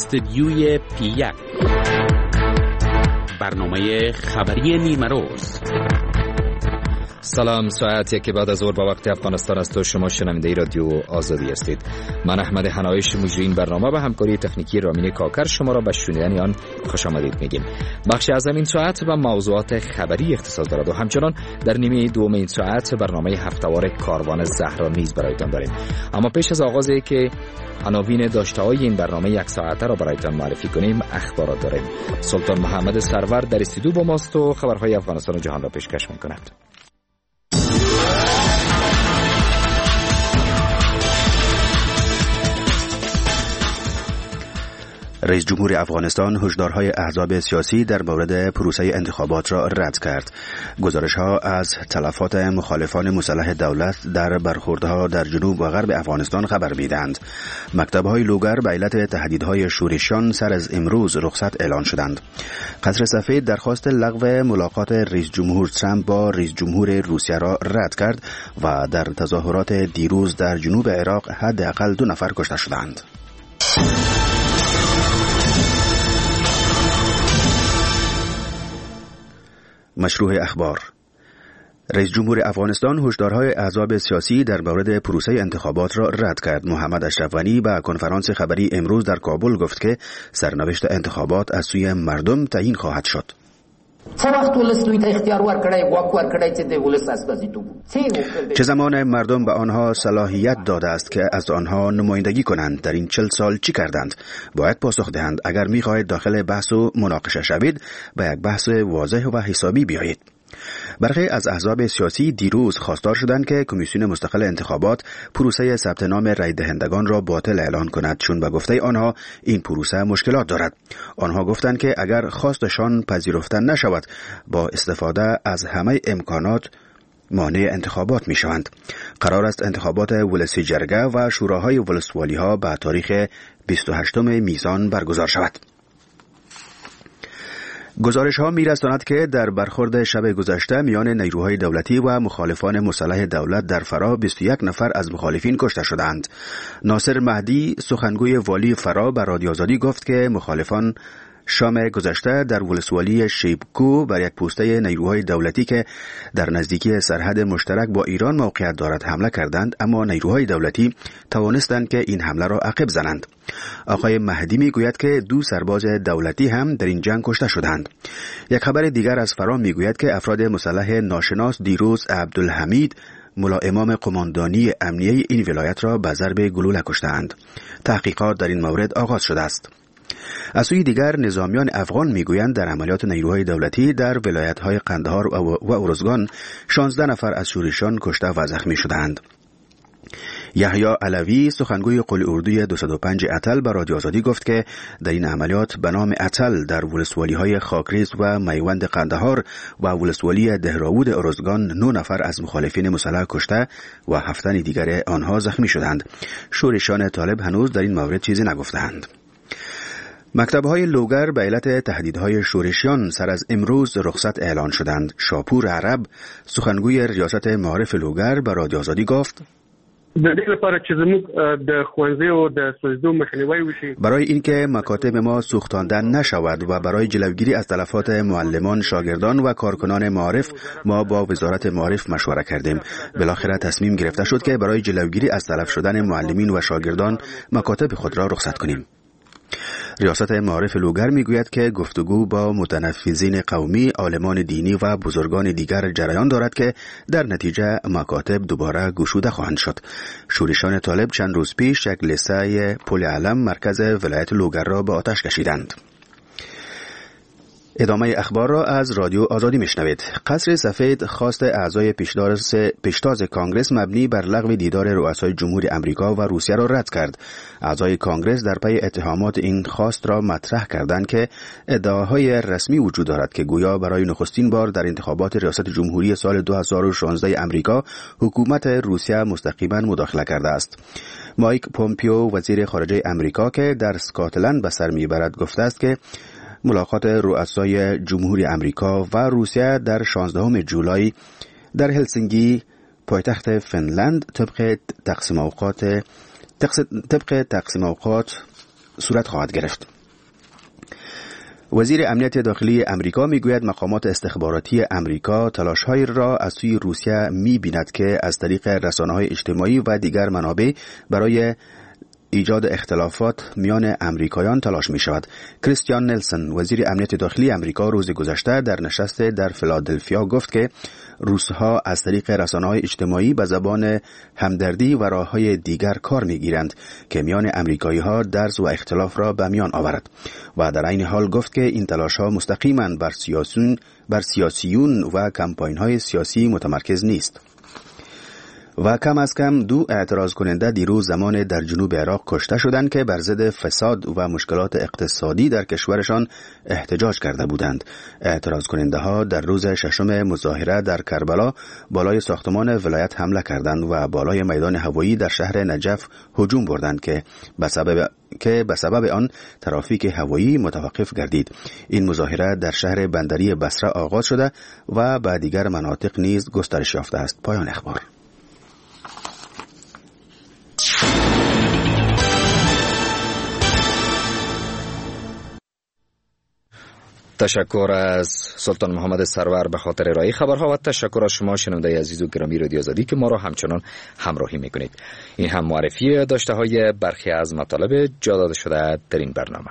استدیوی پی1 برنامه خبری نیمروز. سلام، ساعت 1 بعد از ظهر با وقت افغانستان است و شما شنونده رادیو آزادی هستید. من احمد حنایش مجری این برنامه به همکاری تکنیکی رامین کاکر شما را به شنیدن آن خوش آمدید میگیم. بخش از این ساعت به موضوعات خبری اختصاص دارد و همچنان در نیمه دوم این ساعت برنامه هفته‌وار کاروان زهرا نیز برایتان داریم. اما پیش از آغازی که عناوین داشته‌های این برنامه یک ساعته را برایتان معرفی کنیم، اخبارات داریم. سلطان محمد سرور در استودیو با ماست و خبرهای افغانستان و جهان را پیشکش می‌کند. رئیس جمهور افغانستان هشدارهای احزاب سیاسی در مورد پروسه انتخابات را رد کرد. گزارش‌ها از تلفات مخالفان مسلح دولت در برخوردها در جنوب و غرب افغانستان خبر می‌دهند. مکتب‌های لوگر به علت تهدیدهای شورشیان سر از امروز رخصت اعلان شدند. قصر سفید درخواست لغو ملاقات رئیس جمهور ترامپ با رئیس جمهور روسیه را رد کرد و در تظاهرات دیروز در جنوب عراق حداقل 2 نفر کشته شدند. مشروع اخبار. رئیس جمهور افغانستان هشدارهای احزاب سیاسی در مورد پروسه انتخابات را رد کرد. محمد اشرف غنی به کنفرانس خبری امروز در کابل گفت که سرنوشت انتخابات از سوی مردم تعیین خواهد شد. چه زمان مردم به آنها صلاحیت داده است که از آنها نمایندگی کنند؟ در این 40 سال چی کردند؟ باید پاسخ دهند. اگر می‌خواهید داخل بحث و مناقشه شوید، به یک بحث واضح و حسابی بیایید. برخی از احزاب سیاسی دیروز خواستار شدند که کمیسیون مستقل انتخابات پروسه ثبت نام رای دهندگان را باطل اعلان کند، چون به گفته آنها این پروسه مشکلات دارد. آنها گفتند که اگر خواستشان پذیرفته نشود، با استفاده از همه امکانات مانع انتخابات می شوند. قرار است انتخابات ولسی جرگه و شوراهای ولسوالی ها به تاریخ 28 میزان برگزار شود. گزارش ها می رساند که در برخورد شب گذشته میان نیروهای دولتی و مخالفان مسلح دولت در فرا 21 نفر از مخالفین کشته شدند. ناصر مهدی، سخنگوی والی فرا، به رادیو آزادی گفت که مخالفان شام گذشته در ولسوالی شیبکو بر یک پوسته نیروهای دولتی که در نزدیکی سرحد مشترک با ایران موقعیت دارد حمله کردند، اما نیروهای دولتی توانستند که این حمله را عقب زنند. آقای مهدی میگوید که 2 سرباز دولتی هم در این جنگ کشته شدند. یک خبر دیگر از فرا میگوید که افراد مسلح ناشناس دیروز عبدالحمید، ملا امام قماندانی امنیه این ولایت را به ضرب گلوله کشتند. تحقیقات در این مورد آغاز شده است. از سوی دیگر نظامیان افغان میگویند در عملیات نیروهای دولتی در ولایت‌های قندهار و ارزگان 16 نفر از شورشیان کشته و زخمی شدند. یحیی علوی، سخنگوی قل اردوی 205 اتل، به رادیو آزادی گفت که در این عملیات به نام اتل در ولسوالی‌های خاکریز و میوند قندهار و ولسوالی دهراود ارزگان 9 نفر از مخالفین مسلح کشته و 7 دیگر آنها زخمی شدند. شورشیان طالب هنوز در این مورد چیزی نگفتند. مکتب‌های لوگر به علت تهدیدهای شورشیان سر از امروز رخصت اعلان شدند. شاپور عرب، سخنگوی ریاست معارف لوگر، به رادیو آزادی گفت برای اینکه مکاتب ما سوختانده نشود و برای جلوگیری از تلفات معلمان، شاگردان و کارکنان معارف ما با وزارت معارف مشوره کردیم. بالاخره تصمیم گرفته شد که برای جلوگیری از تلف شدن معلمین و شاگردان مکاتب خود را رخصت کنیم. ریاست معارف لوگر میگوید که گفتگو با متنفذین قومی، عالمان دینی و بزرگان دیگر جریان دارد که در نتیجه مکاتب دوباره گشوده خواهند شد. شورشیان طالب چند روز پیش یک لسه پل علم مرکز ولایت لوگر را به آتش کشیدند. ادامه اخبار را از رادیو آزادی میشنوید. قصر سفید خواست اعضای پیشتاز کانگرس مبنی بر لغو دیدار رؤسای جمهور امریکا و روسیه را رد کرد. اعضای کانگرس در پی اتهامات این خواست را مطرح کردند که ادعاهای رسمی وجود دارد که گویا برای نخستین بار در انتخابات ریاست جمهوری سال 2016 امریکا حکومت روسیه مستقیما مداخله کرده است. مایک پومپیو، وزیر خارجه امریکا که در اسکاتلند به سر میبرد، گفته است که ملاقات رؤسای جمهوری امریکا و روسیه در 16 جولای در هلسینکی پایتخت فنلند طبق تقسیم اوقات صورت خواهد گرفت. وزیر امنیت داخلی امریکا میگوید مقامات استخباراتی امریکا تلاش‌هایی را از سوی روسیه می‌بیند که از طریق رسانه‌های اجتماعی و دیگر منابع برای ایجاد اختلافات میان امریکایان تلاش می شود. کریستیان نلسن وزیر امنیت داخلی امریکا روز گذشته در نشست در فیلادلفیا گفت که روس‌ها از طریق رسانه‌های اجتماعی به زبان همدردی و راه‌های دیگر کار می‌گیرند که میان امریکایی‌ها درز و اختلاف را به میان آورد و در عین حال گفت که این تلاش‌ها مستقیماً بر سیاسیون و کمپاین‌های سیاسی متمرکز نیست. و کم از کم 2 اعتراض کننده دیروز زمان در جنوب عراق کشته شدند که بر ضد فساد و مشکلات اقتصادی در کشورشان احتجاج کرده بودند. اعتراض کننده ها در روز 6 مظاهره در کربلا بالای ساختمان ولایت حمله کردند و بالای میدان هوایی در شهر نجف هجوم بردند که به سبب آن ترافیک هوایی متوقف گردید. این مظاهره در شهر بندری بصره آغاز شده و به دیگر مناطق نیز گسترش یافته است. پایان اخبار. تشکر از سلطان محمد سرور به خاطر ارائه خبرها و تشکر از شما شنونده عزیز و گرامی رادیو آزادی که ما را همچنان همراهی میکنید. این هم معرفی داشته های برخی از مطالب جا داده شده در این برنامه.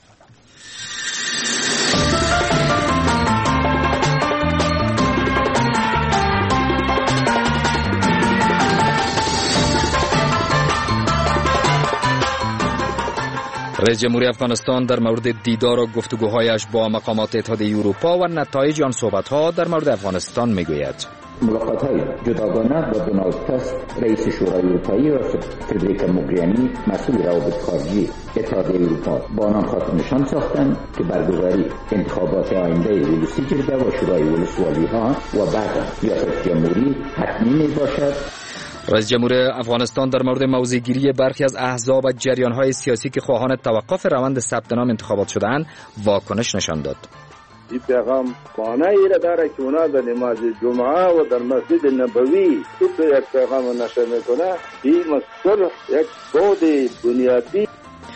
رئیس جمهوری افغانستان در مورد دیدار و گفتگوهایش با مقامات اتحادیه اروپا و نتایج آن صحبت‌ها در مورد افغانستان میگوید. ملاقات‌های جداگانه با دونالد تاسک رئیس شورای اروپایی و فدریکا موگرینی مسئول روابط خارجی اتحادیه اروپا با آنان خاطرنشان ساختند که برگزاری انتخابات آینده ولسی جرگه و شورای ولسوالی‌ها و بعد ریاست جمهوری حتمی میباشد. رئیس جمهور افغانستان در مورد موضع‌گیری برخی از احزاب و جریان‌های سیاسی که خواهان توقف روند ثبت نام انتخابات شدند واکنش نشان داد. این پیغام معنی را داره که اونا در نماز جمعه و در مسجد نبوی تو یک پیغام نشر میکنه. این مسئله یک بود بنیادی.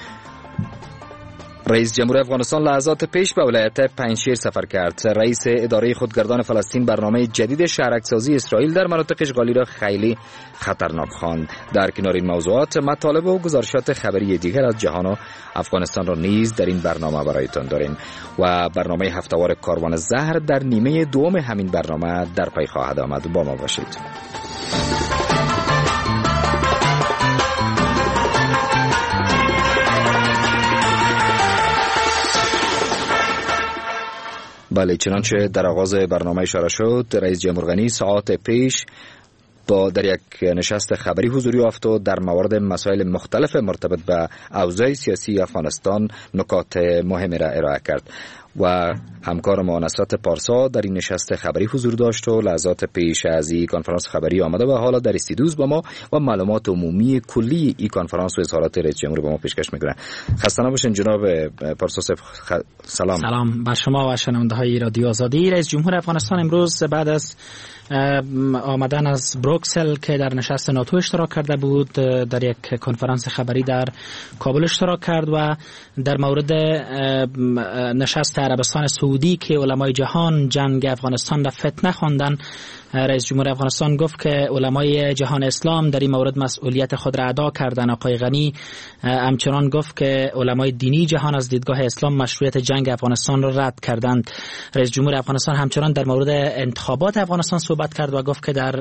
رئیس جمهور افغانستان لحظات پیش به ولایت پنجشیر سفر کرد. رئیس اداره خودگردان فلسطین برنامه جدید شهرک‌سازی اسرائیل در مناطق اشغالی را خیلی خطرناک خواند. در کنار این موضوعات مطالب و گزارشات خبری دیگر از جهان و افغانستان را نیز در این برنامه برایتان داریم و برنامه هفته‌وار کاروان زهر در نیمه دوم همین برنامه در پی خواهد آمد. با ما باشید. بله، چنانچه در آغاز برنامه اشاره شد، رئیس جمهور غنی ساعات پیش در یک نشست خبری حضور یافت و در مورد مسائل مختلف مرتبط به اوضاع سیاسی افغانستان نکات مهمی را ارائه کرد و همکار ما نصرت پارسا در این نشست خبری حضور داشت و لحظات پیش از این کنفرانس خبری آمده و حالا در استودیو با ما و معلومات عمومی کلی این کنفرانس و اظهارات رئیس جمهور با ما پیشکش میکنه. خسته نباشین جناب پارسا. سلام بر شما و شنونده های رادیو آزادی. رئیس جمهور افغانستان امروز بعد از آمدن از بروکسل که در نشست ناتو اشتراک کرده بود در یک کنفرانس خبری در کابل اشتراک کرد و در مورد نشست عربستان سعودی که علمای جهان جنگ افغانستان را فتنه خواندن، رئیس جمهور افغانستان گفت که علمای جهان اسلام در این مورد مسئولیت خود را ادا کردند. آقای غنی همچنان گفت که علمای دینی جهان از دیدگاه اسلام مشروعیت جنگ افغانستان را رد کردند. رئیس جمهور افغانستان همچنان در مورد انتخابات افغانستان صحبت کرد و گفت که در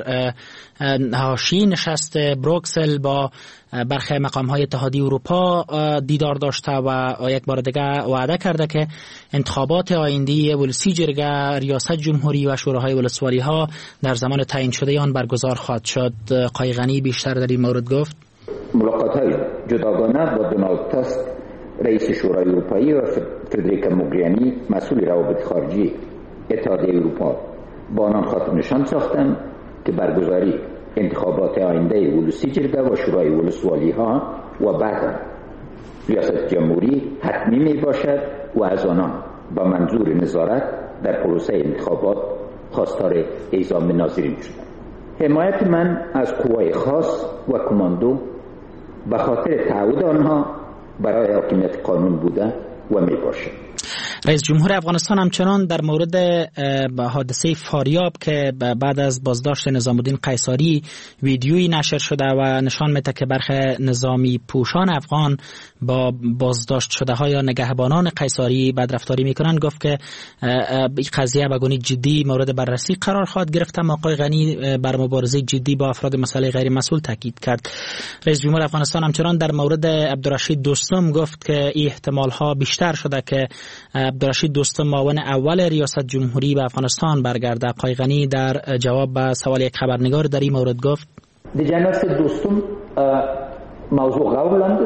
حاشیه نشست بروکسل با برخی مقام‌های اتحادیه اروپا دیدار داشته و یک بار دیگه وعده کرده که انتخابات آینده ولسی جرگه، ریاست جمهوری و شوراهای ولسوالی‌ها در زمان تعیین شده آن برگزار خواهد شد. آقای غنی بیشتر در این مورد گفت. ملاقات‌های جداگانه با دونالد تاسک رئیس شورای اروپایی و فدریکا موگرینی مسئول روابط خارجی اتحادیه اروپا با آنان خاطرنشان ساختند که برگزاری انتخابات آینده ولسی جرگه و شورای ولسوالی‌ها و بعد ریاست جمهوری حتمی می باشد و از آنان با منظور نظارت در پروسه انتخابات خواستار اعزام ناظرین شدند. حمایت من از قوای خاص و کماندو به خاطر تعهد آنها برای حاکمیت قانون بوده و می باشه. رئیس جمهور افغانستان همچنان در مورد حادثه فاریاب که بعد از بازداشت نظام الدین قیصری ویدیویی نشر شده و نشان میده که برخی نظامی پوشان افغان با بازداشت شده ها یا نگهبانان قیصری بدرفتاری میکنن، گفت که این قضیه به گونه جدی مورد بررسی قرار خواهد گرفت. اما آقای غنی بر مبارزه جدی با افراد مسئله غیر مسئول تاکید کرد. رئیس جمهور افغانستان همچنان در مورد عبدالرشید دوستم گفت که این احتمال ها بیشتر شده که عبدالرشید دوستم معاون اول ریاست جمهوری به افغانستان برگرده. آقای غنی در جواب به سوال یک خبرنگار در این مورد گفت د جناب دوستم موضوع قبول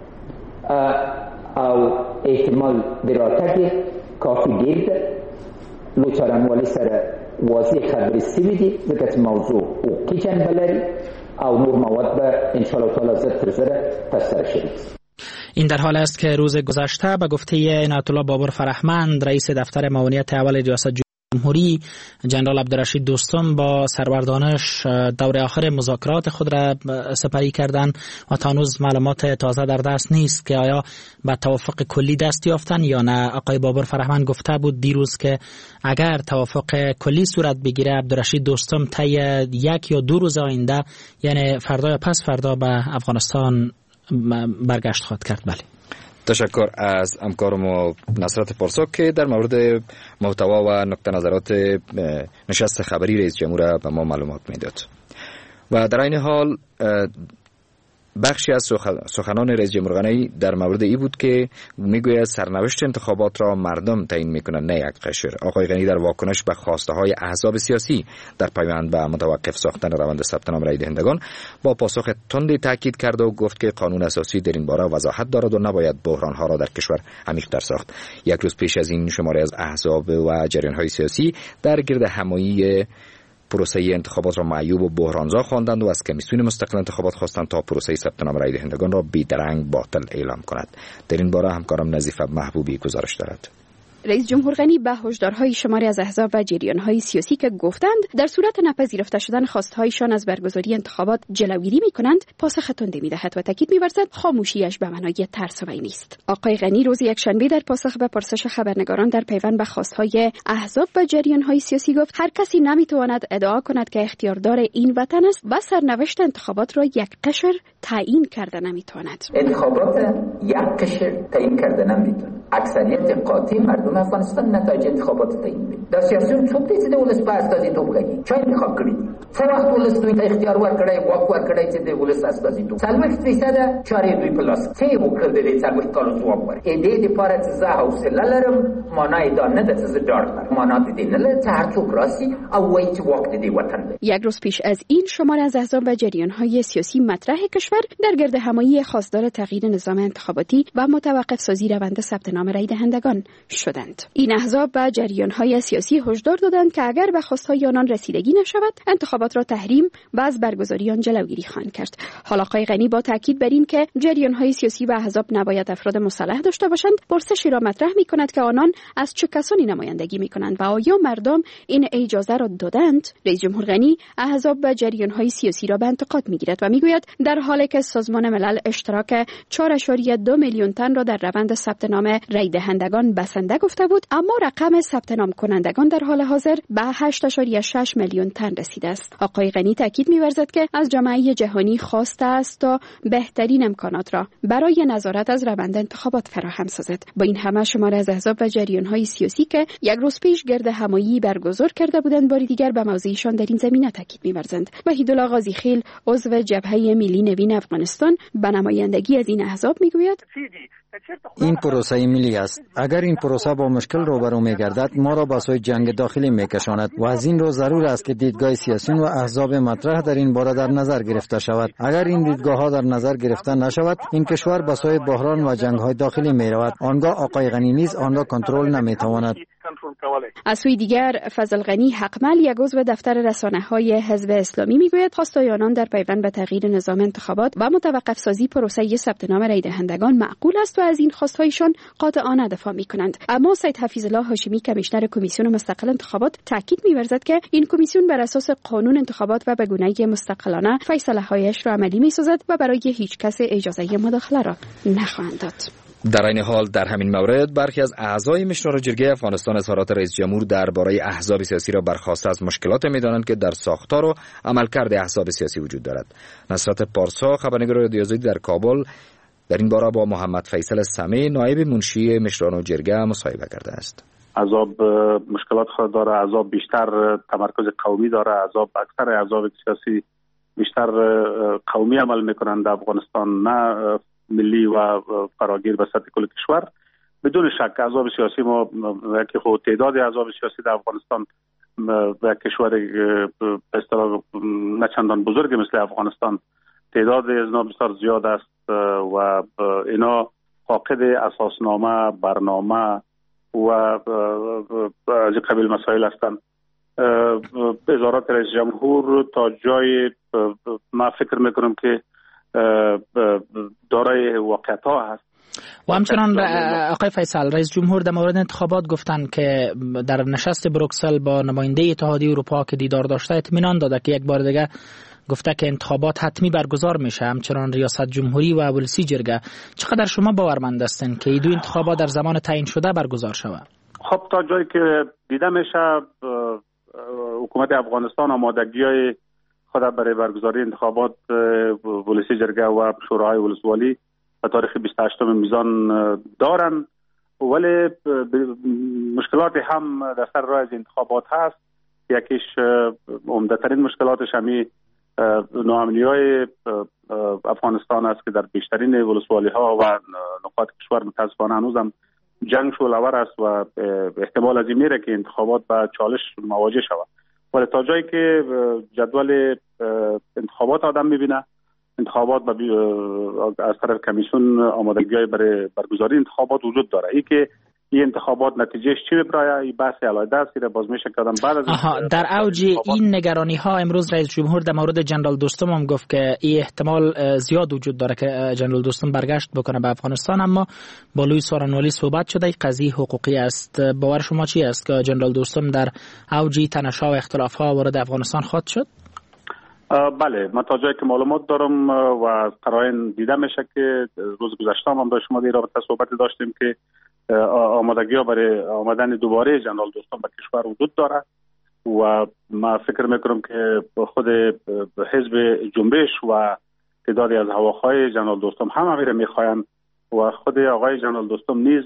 او احتمال براتک کافی گرده لوچارانوالی سر واضح خبری سویدی ذکر موضوع او کی جنبه لري او نور مواد به انشاءالله تعالی زد ترزره تستر شدید. این در حال است که روز گذشته به گفته عنایت الله بابر فرهمند رئیس دفتر معاونیت اول ریاست جمهوری جنرال عبدالرشید دوستم با سرور دور آخر مذاکرات خود را سپری کردند و تا هنوز معلومات تازه در دست نیست که آیا به توافق کلی دست یافتن یا نه. آقای بابر فرهمند گفته بود دیروز که اگر توافق کلی صورت بگیره عبدالرشید دوستم طی 1 یا 2 روز آینده یعنی فردا یا پس فردا به افغانستان برگشت خواهد کرد. بله، تشکر از همکارم نصرت پارسا که در مورد محتوا و نقطه نظرات نشست خبری رئیس جمهور به ما معلومات میداد. و در این حال بخشی از سخنان رئیس جمهور غنی در مورد ای بود که میگوید سرنوشت انتخابات را مردم تعیین میکنند نه یک قشر. آقای غنی در واکنش به خواسته های احزاب سیاسی در پیوند به متوقف ساختن روند ثبت نام رای دهندگان با پاسخ تندی تاکید کرد و گفت که قانون اساسی در این باره وضاحت دارد و نباید بحران ها را در کشور عمیق‌تر ساخت. یک روز پیش از این شماری از احزاب و جریان های سیاسی در گرد همایی پروسه انتخابات را معیوب و بحرانزا خواندند و از کمیسیون مستقل انتخابات خواستند تا پروسه ثبت نام رای دهندگان را بی‌درنگ باطل اعلام کند. در این باره همکارم نظیفه محبوبی گزارش دارد. رئیس جمهور غنی به هشدارهای شماری از احزاب و جریان‌های سیاسی که گفتند در صورت نپذیرفته شدن خواستهایشان از برگزاری انتخابات جلوگیری می‌کنند پاسخ تندی می‌دهد و تاکید می‌ورزد خاموشیش به معنای ترس‌آوری نیست. آقای غنی روز یکشنبه در پاسخ به پرسش خبرنگاران در پیوند به خواستهای احزاب و جریان‌های سیاسی گفت هر کسی نمی‌تواند ادعا کند که اختیاردار این وطن است و سرنوشت انتخابات را یک قشر تعیین کرده نمی‌تواند. انتخابات یک قشر تعیین کرده نمی‌تواند. اکثریت قاطع مردم افغانستان نتایج انتخابات تعیین می‌کنه. در سیاست څوک دې د ولس په استازیتوب کوي؟ چا انتخاب کړی؟ څه وخت ولس دوی ته اختیار ورکړی، واک ورکړی چې د ولس استازیتوب 40% چارې دوی په لاس څه وکړل د 40 کالو ځواب ورکړي. دې لپاره چې زه حوصله لرم معنی دا نه ده چې زه ډاډ لرم. معنی دې نه لري چې هر څوک راسي او وایي چې واک دې وطن دی. یک روز پیش از این شمار از احزاب و جریان‌های سیاسی مطرح کشور در گرد همایی خواستار تغییر نظام انتخاباتی و متوقف سازی روند ثبت نام رای دهندگان شدند. این احزاب و جریان‌های سیاسی هشدار دادند که اگر به خواستهای آنان رسیدگی نشود انتخابات را تحریم و از برگزاری آن جلوگیری خواهند کرد. حالا آقای غنی با تاکید بر این که جریان‌های سیاسی و احزاب نباید افراد مسلح داشته باشند پرسشی را مطرح می‌کند که آنان از چه کسانی نمایندگی می‌کنند و آیا مردم این اجازه را دادند. رئیس جمهور غنی احزاب و جریان‌های سیاسی را به انتقاد می‌گیرد و می‌گوید در حالی که سازمان ملل اشتراک 4.2 میلیون تن را در روند ثبت نام رای دهندگان بسنده گفته بود اما رقم ثبت نام کنندگان در حال حاضر به 8.6 میلیون تن رسیده است. آقای غنی تاکید می‌ورزد که از جامعه جهانی خواسته است تا بهترین امکانات را برای نظارت از روند انتخابات فراهم سازد. با این همه شمار از احزاب و جریان‌های سیاسی که یک روز پیش گرد همایی برگزار کرده بودند بار دیگر به موضعشان در این زمینه تاکید می‌ورزند. وحیدالله غازیخیل عضو جبهه ملی نوین افغانستان به نمایندگی از این احزاب می‌گوید این پروسه ملی است. اگر این پروسه با مشکل روبرو می‌گردد ما را به سوی جنگ داخلی می‌کشاند و از این رو ضرور است که دیدگاه سیاسیون و احزاب مطرح در این باره در نظر گرفته شود. اگر این دیدگاه‌ها در نظر گرفته نشود این کشور به سوی بحران و جنگ‌های داخلی می‌رود. آنگاه آقای غنی نیز آن را کنترل نمی‌تواند. کنترل کولی. از سوی دیگر فضل غنی حقمل یک عضو دفتر رسانه‌های حزب اسلامی میگوید خواستای آنان در پیوند به تغییر نظام انتخابات و متوقف سازی پروسه ثبت نام رای دهندگان معقول است و از این خواستهایشان قاطعانه دفاع میکنند. اما سید حفیظ الله هاشمی کمیشنر کمیسیون مستقل انتخابات تاکید می‌ورزد که این کمیسیون بر اساس قانون انتخابات و به گونه‌ای مستقلانه فیصله‌هایش را عملی می‌سازد و برای هیچ کس اجازه مداخله را نخواهند داد. در این حال در همین مورد برخی از اعضای مشورای جرگه افغانستان اظهارات رئیس جمهور درباره احزاب سیاسی را برخواسته از مشکلات می‌دانند که در ساختار و عملکرد احزاب سیاسی وجود دارد. نصرت پارسا خبرنگار رادیو آزادی در کابل در این باره با محمد فیصل سمی نایب منشی مشورای جرگه مصاحبه کرده است. احزاب مشکلات خود داره، احزاب بیشتر تمرکز قومی داره، اکثر احزاب سیاسی بیشتر قومی عمل میکنند در افغانستان، نه ملی و فراگیر به سطح کل کشور. بدون شک احزاب سیاسی ما که خود تعداد احزاب سیاسی در افغانستان و کشور به اصطلاح نه چندان بزرگ مثل افغانستان تعداد ازنا بسیار زیاد است و اینا فاقد اساسنامه، برنامه و از قبیل مسائل هستند. وزارت رئیس جمهور تا جای ما فکر میکنم که دارای واقعیت ها هست. و همچنان آقای فیصل رئیس جمهور در مورد انتخابات گفتند که در نشست بروکسل با نماینده اتحادیه اروپا که دیدار داشته اطمینان داده که یک بار دیگه گفته که انتخابات حتمی برگزار میشه. همچنان ریاست جمهوری و ولسی جرگه چقدر شما باورمند هستین که این دو انتخابات در زمان تعیین شده برگزار شود؟ خب تا جایی که دیده میشه حکومت افغانستان آمادگی‌های خود برای برگزاری انتخابات ولسی جرگه و شورای ولسوالی به تاریخ 28 میزان دارن، ولی مشکلات هم در سر راه انتخابات هست. یکیش عمده‌ترین مشکلاتش همی ناامنی‌های افغانستان است که در بیشترین ولسوالی ها و نقاط کشور متاسفانه هنوزم جنگ شعله‌ور است و احتمال از این میره که انتخابات با چالش مواجه شود. ولی تا جایی که جدول انتخابات آدم میبینه، انتخابات از طرف کمیسیون آمادگی‌های برای برگزاری انتخابات وجود داره. ای که این انتخابات نتیجهش چی میبره این بحث علیحده است که باز میشه کردن بعد از در اوج این نگرانی ها امروز رئیس جمهور در مورد جنرال دوستم هم گفت که این احتمال زیاد وجود داره که جنرال دوستم برگشت بکنه به افغانستان، اما با لوی سورانوالی صحبت شده این قضیه حقوقی است. باور شما چی است که جنرال دوستم در اوج تنش‌ها و اختلاف‌ها وارد افغانستان خواهد شد؟ بله، من تا جایی که معلومات دارم و قرائن دیده میشه که روز گذشته هم با شما در رابطه صحبت داشتیم که آمادگی‌ها برای آمدن دوباره جنرال دوستم به کشور وجود داره و من فکر میکنم که خود حزب جنبش و تعدادی از هواخواه جنرال دوستم هم همین میخواین و خود آقای جنرال دوستم نیز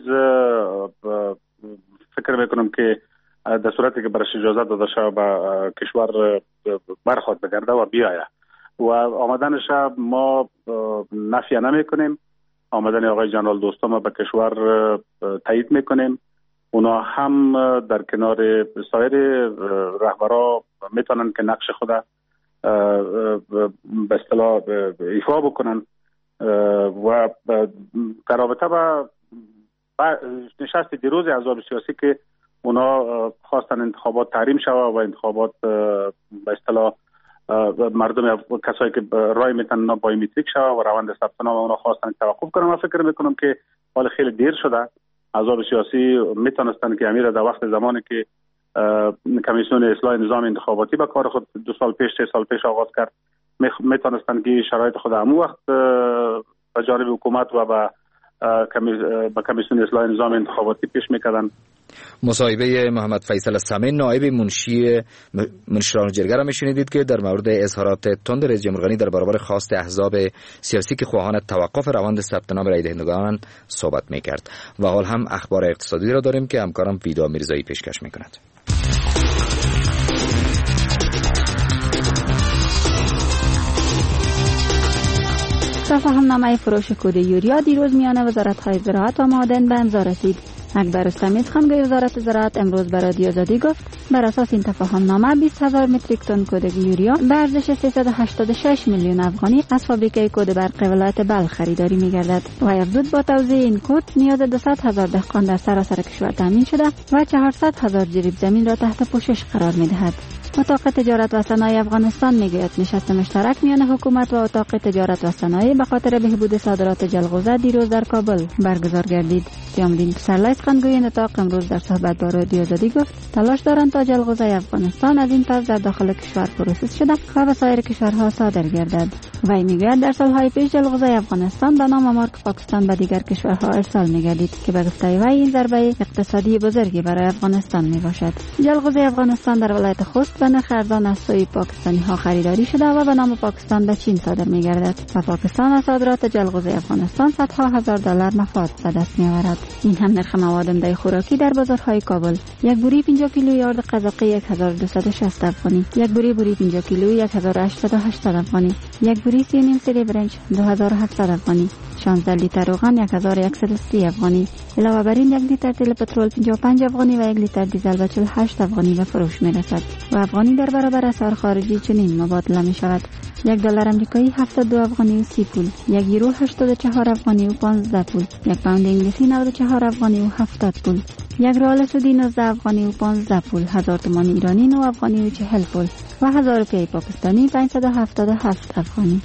فکر میکنم که در صورتی که برش اجازه داده شود به کشور برخواد بگرده و بیاید و آمدنش ما نفی نمیکنیم. آمدن آقای جنرال دوستم به کشور تایید میکنیم. اونا هم در کنار سایر رهبرا میتونن که نقش خود به اصطلاح ایفا بکنن و در رابطه با نشست دیروز احزاب سیاسی که اونا خواستن انتخابات تحریم شود و انتخابات به اصطلاح مردم کسایی که رای میتن بایومتریک شود و روند ثبت نام اونا خواستن توقف کنن. من فکر میکنم که حال خیلی دیر شده. احزاب سیاسی میتونستن که امیر در وقت زمانی که کمیسیون اصلاح نظام انتخاباتی به کار خود 2 سال پیش 3 سال پیش آغاز کرد، میتونستن که شرایط خود همون وقت به جانب حکومت و به کمیسیون اصلاح نظام انتخاباتی پیش میکردن. مصاحبه محمد فیصل سمی نایب منشی مشورای جرگه را میشنیدید که در مورد اظهارات تند رئیس جمهور غنی در برابر خواست احزاب سیاسی که خواهان توقف روند ثبت نام رای دهندگان صحبت میکرد. و حال هم اخبار اقتصادی را داریم که همکارم ویدا میرزایی پیشکش میکند. تفاهمنامه فروش کود یوریا دیروز میان وزارت‌های زراعت و معادن به امضا رسید. اکبر رستمی سخنگوی وزارت زراعت امروز به رادیو آزادی گفت بر اساس این تفاهم‌نامه 20,000 متریک تن کود یوریا به ارزش 386 میلیون افغانی از فابریکه کود برق ولایت بلخ خریداری می‌گردد. و افزود با توزیع این کود نیاز 200,000 دهقان در سراسر کشور تامین شده و 400,000 جریب زمین را تحت پوشش قرار می‌دهد. اتاق تجارت و صنایع افغانستان میگوید نشست مشترک میان حکومت و اتاق تجارت و صنایع به خاطر بهبود صادرات جلغوزه دیروز در کابل برگزار گردید. قیام‌الدین پسرلی سخنگوی این اتاق امروز در صحبت با رادیو آزادی گفت تلاش دارند تا جلغوزه افغانستان از این پس در داخل کشور پروسس شده و به سایر کشورها صادر گردد. وی میگوید در سالهای پیش جلغوزه افغانستان به نام مارک پاکستان به دیگر کشورها ارسال میگردید که به گفته وی این ضربه اقتصادی بزرگی برای افغانستان میباشد. جلغوزه افغانستان در ولایت خوست به نرخ ارزان از سوی پاکستانی ها خریداری شده و به نام پاکستان به چین صادر میگردد و پاکستان از صادرات جلغوزه افغانستان صدها هزار دلار مفاد به دست میآورد. این هم نرخ مواد عمده خوراکی در بازارهای کابل: یک بوری 50 کیلویی آرد قزاقی 1260 افغانی، یک بوری 50 کیلویی 1880 افغانی، یک بوری 3.5 سری برنج 2700 افغانی، 16 لیتر روغن 1130 افغانی. علاوه بر این 1 لیتر تیل پترول 55 افغانی و 1 لیتر دیزل به 48 افغانی به فروش می رسد و افغانی در برابر اسعار خارجی چنین مبادله می شود: یک دلار آمریکایی 72 افغانی و 30 پول، یک یورو 84 افغانی و 15 پول، یک پوند انگلیسی 94 افغانی و 70 پول، یک ریال سعودی 19 افغانی و 15 پول، 1000 تومان ایرانی 9 افغانی و 40 پول و 1000 روپیه پاکستانی 577 افغانی.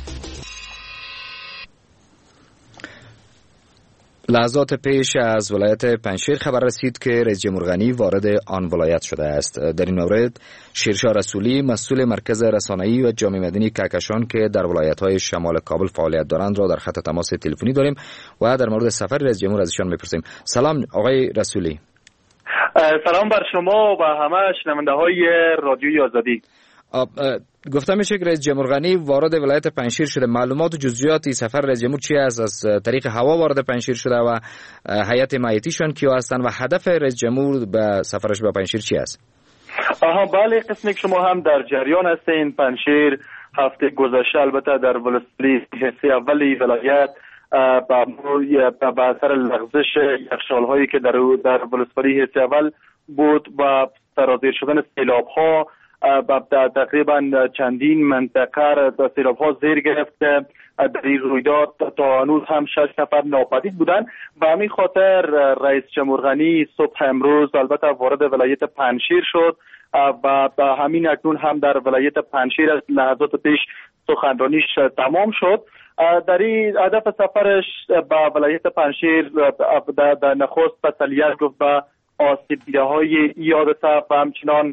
لحظات پیش از ولایت پنجشیر خبر رسید که رئیس جمهور غنی وارد آن ولایت شده است. در این مورد شیرشاه رسولی مسئول مرکز رسانه‌ای و جامعه مدنی کهکشان که در ولایت‌های شمال کابل فعالیت دارند را در خط تماس تلفنی داریم و در مورد سفر رئیس جمهور از ایشان می‌پرسیم. سلام آقای رسولی. سلام بر شما و همه شنونده‌های رادیوی آزادی. گفته میشه که رئیس جمهور غنی وارد ولایت پنجشیر شده. معلومات و جزئیات سفر رئیس جمهور چی است؟ از طریق هوا وارد پنجشیر شده و هیئت مایتیشان کیا هستند و هدف رئیس جمهور به سفرش به پنجشیر چی است؟ بله، قسمی که شما هم در جریان هستین. پنجشیر هفته گذشته البته در ولسوالی حصه اولی ولایت به اثر لغزش یخچال‌هایی که در ولسوالی حصه اول بود و سرازیر شدن سیلاب‌ها تقریبا چندین منطقه سیلاب‌ها زیر گرفت. در این رویداد تا هنوز هم 6 نفر ناپدید بودند و همین خاطر رئیس جمهور غنی صبح امروز البته وارد ولایت پنجشیر شد و همین اکنون هم در ولایت پنجشیر از لحظات پیش سخنرانیش تمام شد. در این هدف سفرش به ولایت پنجشیر در نخست تسلیت گفت به آسیب دیده‌های یادسه و همچنان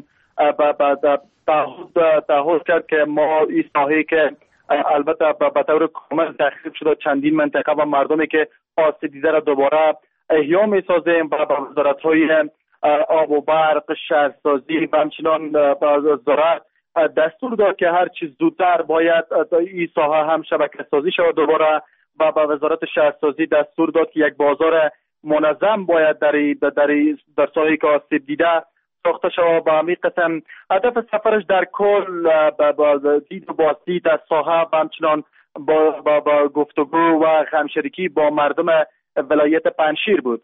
تعهد کرد که ما این ساحه که البته به طور کامل تخریب شده چندین منطقه و مردمی که آسیب دیده را دوباره احیا می‌سازیم و به وزارت‌های آب و برق، شهرسازی و همچنان زراعت دستور داد که هر چیز زودتر باید این ساحه هم شبکه سازی شود دوباره و به وزارت شهرسازی دستور داد که یک بازار منظم باید در ساحه‌ای که آسیب دیده ساخته شود. با همین قسم هدف سفرش در کل با دید و بازدید از ساحه و همچنان با گفتگو و همشریکی با مردم ولایت پنجشیر بود.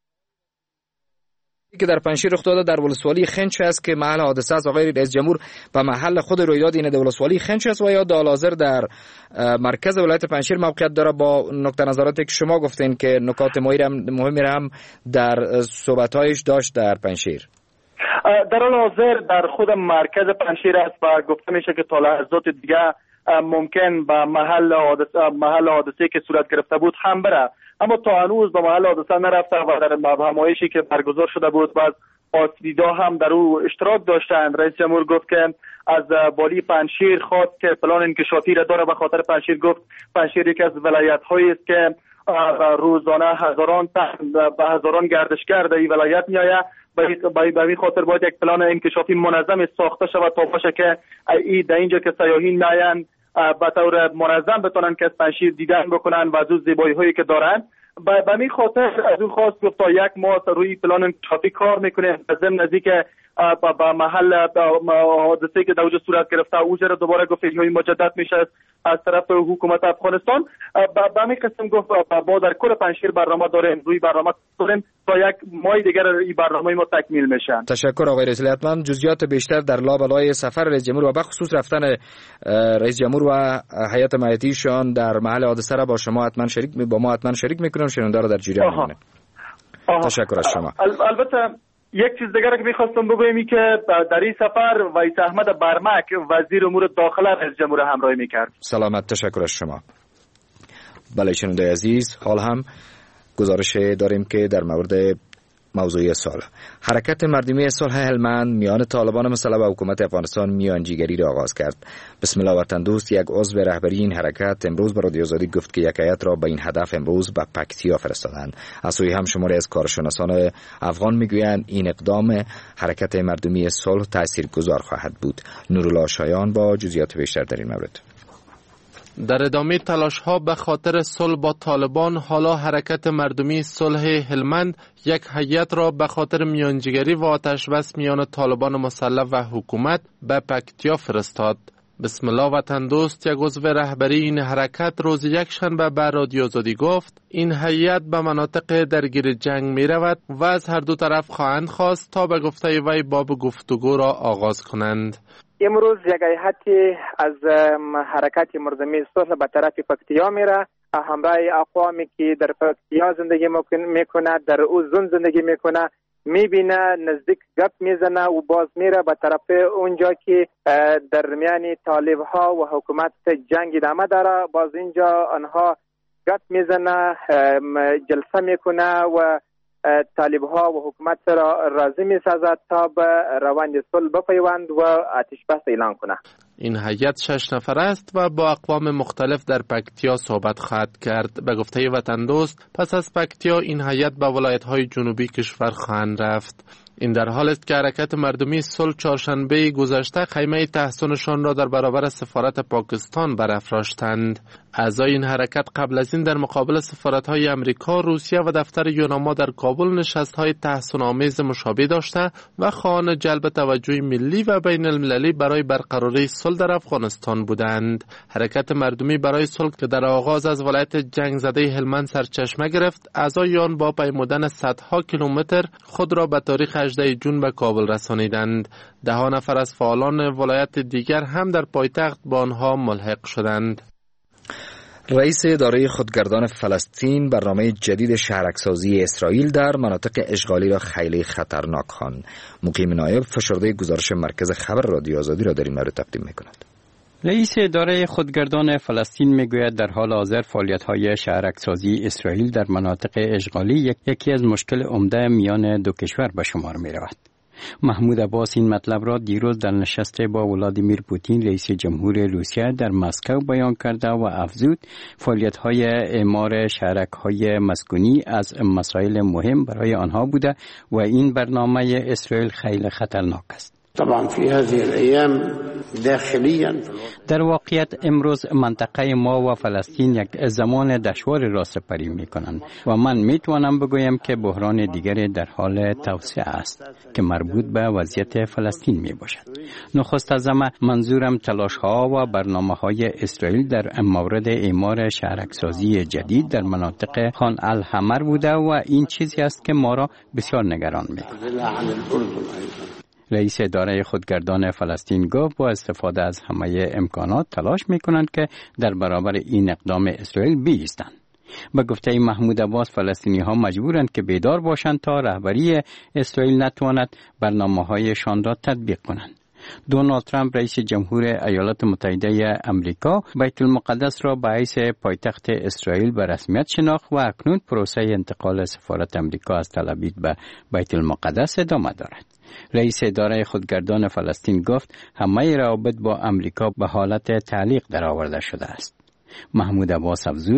که در پنجشیر رخ داده در ولسوالی خنچ است که محل حادثه است. آقای رئیس جمهور به محل خود رویداد این در ولسوالی خنچ است و یا در حاضر در مرکز ولایت پنجشیر موقعیت داره. با نکته نظراتی که شما گفتین که نکات مهمی را هم در صحبت‌هایش داشت در پنجشیر. در حال حاضر در خود مرکز پنجشیر است و گفته میشه که تا لحظات دیگه ممکن به محل حادثه که صورت گرفته بود هم بره، اما تا هنوز به محل حادثه نرفته و در همایشی که برگزار شده بود و از آسیب‌دیدا هم در او اشتراک داشتند. رئیس جمهور گفت که از والی پنجشیر خواست که پلان انکشافی را داره. به خاطر پنجشیر گفت پنجشیر یکی از ولایت‌هایی است که روزانه هزاران گردشگر در این ولایت میآید. به این خاطر باید یک پلان انکشافی منظم ساخته شود تا باشه که در اینجا که سیاحین میآیند به طور منظم بتونن که از پنجشیر دیدن بکنن و از اون زیبایی‌هایی که دارن. به این خاطر از اون خواست گفت تا یک ماه روی پلان انکشافی کار میکنه. ضمن از اینکه به محل حادثه که در اونجا صورت گرفته اوجه را دوباره گفت احیای مجدد میشه از طرف حکومت افغانستان. به همین قسم گفت ما در کل پنجشیر برنامه داریم، روی برنامه داریم تا یک ماه دیگر این برنامه ما تکمیل میشن. تشکر آقای رئیس. حتما جزئیات بیشتر در لابلای سفر رئیس جمهور و بخصوص رفتن رئیس جمهور و هیئت مهیتیشان در محل حادثه را با ما حتما شریک میکنم. شنونده را در جریان میمونم. تشکر از شما. البته یک چیز دیگر که میخواستم بگویم که در این سفر ویس احمد برمک وزیر امور داخله رئیس جمهور همراهی میکرد. سلامت. تشکر از شما. بله شنونده عزیز، حال هم گزارش داریم که در مورد موضوع صلح، حرکت مردمی صلح هلمند میان طالبان مسلح و حکومت افغانستان میانجیگری را آغاز کرد. بسم الله وطن دوست، یک عضو رهبری این حرکت امروز به رادیو آزادی گفت که یک هیئت را به این هدف امروز به پکتیا فرستادند. از سوی هم شماری از کارشناسان افغان میگویند این اقدام حرکت مردمی صلح تاثیرگذار خواهد بود. نورالله شایان با جزئیات بیشتر در این مورد. در ادامه تلاش‌ها به خاطر صلح با طالبان، حالا حرکت مردمی صلح هلمند یک هیئت را به خاطر میانجیگری و آتش‌بس میان طالبان مسلح و حکومت به پکتیا فرستاد. بسم الله وطن دوست، یک عضو رهبری این حرکت روز یکشنبه به رادیو آزادی گفت این هیئت به مناطق درگیر جنگ می رود و از هر دو طرف خواهند خواست تا به گفته وی باب گفتگو را آغاز کنند. امروز یک هیئتی از حرکت مردمی صلح به طرف پکتیا میره، همراه اقوامی که در پکتیا زندگی میکنه، در او زون زندگی میکنه، میبینه، نزدیک گپ میزنه و باز میره به طرف اونجا که در میان طالب ها و حکومت جنگ ادامه داره. باز اینجا آنها گپ میزنه، جلسه میکنه و طالب ها و حکومت را راضی میسازد تا به روند صلح بپیوند و آتش بس اعلان کنه. این هیئت 6 نفر است و با اقوام مختلف در پکتیا صحبت خواهد کرد. به گفته وطن دوست، پس از پکتیا این هیئت به ولایت‌های جنوبی کشور خواهند رفت. این در حال است که حرکت مردمی صلح چهارشنبه گذشته خیمه تحصنشان را در برابر سفارت پاکستان برافراشتند. اعضای این حرکت قبل از این در مقابل سفارت‌های امریکا، روسیه و دفتر یوناما در کابل نشست‌های تحصن‌آمیز مشابه داشته و خواهان جلب توجه ملی و بین المللی برای برقراری صلح در افغانستان بودند. حرکت مردمی برای صلح که در آغاز از ولایت جنگ زده هلمند سرچشمه گرفت، اعضای آن با پیمودن صدها کیلومتر خود را به تاریخ 18 جون به کابل رسانیدند. 10 نفر از فعالان ولایت دیگر هم در پایتخت با آنها ملحق شدند. رئیس اداره خودگردان فلسطین برنامه جدید شهرک‌سازی اسرائیل در مناطق اشغالی را خیلی خطرناک خواند. مقیم نایب فشرده گزارش مرکز خبر رادیو آزادی را در این مورد تقدیم می‌کند. رئیس اداره خودگردان فلسطین میگوید در حال حاضر فعالیت‌های شهرک‌سازی اسرائیل در مناطق اشغالی یکی از مشکل عمده میان دو کشور به شمار می‌رود. محمود عباس این مطلب را دیروز در نشست با ولادیمیر پوتین رئیس جمهور روسیه در مسکو بیان کرده و افزود فعالیت‌های اعمار شهرک‌های مسکونی از مسائل مهم برای آنها بوده و این برنامه اسرائیل خیلی خطرناک است. در واقعیت امروز منطقه ما و فلسطین یک زمان دشوار را سپری می کنند و من می توانم بگویم که بحران دیگری در حال توسعه است که مربوط به وضعیت فلسطین می باشد. نخست از همه منظورم تلاش ها و برنامه های اسرائیل در مورد اعمار شهرک‌سازی جدید در مناطق خان الحمر بوده و این چیزی است که ما را بسیار نگران می کند. رئیس اداره خودگردان فلسطین گفت با استفاده از همه امکانات تلاش می‌کنند که در برابر این اقدام اسرائیل بایستند. به گفته محمود عباس فلسطینی‌ها مجبورند که بیدار باشند تا رهبری اسرائیل نتواند برنامه‌هایشان را تطبیق کنند. دونالد ترامپ رئیس جمهور ایالات متحده آمریکا بیت المقدس را به حیث پایتخت اسرائیل به رسمیت شناخت و اکنون پروسه انتقال سفارت آمریکا از تل آویو به بیت المقدس ادامه دارد. رئیس اداره خودگردان فلسطین گفت همه روابط با آمریکا به حالت تعلیق درآورده شده است. محمود عباس افزود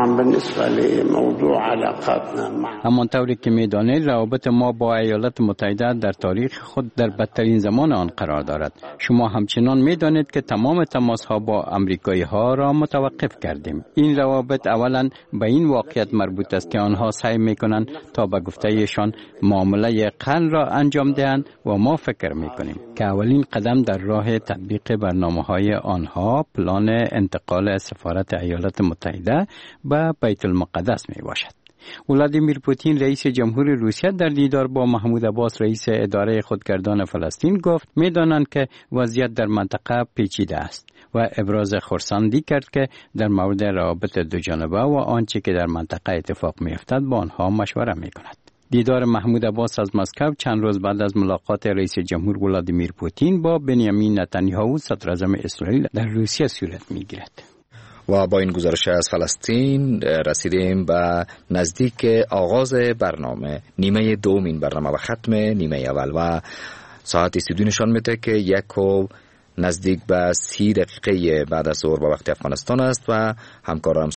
همانطوری که می‌دانید روابط ما با ایالات متحده در تاریخ خود در بدترین زمان آن قرار دارد. شما همچنان می‌دانید که تمام تماس‌ها با آمریکایی‌ها را متوقف کردیم. این روابط اولا به این واقعیت مربوط است که آنها سعی می‌کنند تا به گفته‌ایشان معامله قرن را انجام دهند و ما فکر می‌کنیم که اولین قدم در راه تطبیق برنامه‌های آنها پلان انتقال سفارت ایالات متحده به بیت المقدس میباشد. ولادیمیر پوتین رئیس جمهور روسیه در دیدار با محمود عباس رئیس اداره خودگردان فلسطین گفت می‌دانند که وضعیت در منطقه پیچیده است و ابراز خرسندی کرد که در مورد روابط دو جانبه و آنچه که در منطقه اتفاق می‌افتد با آنها مشوره می‌کند. دیدار محمود عباس از مسکو چند روز بعد از ملاقات رئیس جمهور ولادیمیر پوتین با بنیامین نتانیاهو صدراعظم اسرائیل در روسیه صورت می‌گیرد. و با این گزارش از فلسطین رسیدیم به نزدیک آغاز برنامه نیمه دوم این برنامه و ختم نیمه اول و ساعت 32 نشان میده که یک و نزدیک به 30 دقیقه بعد از ظهر به وقت افغانستان است و همکارانم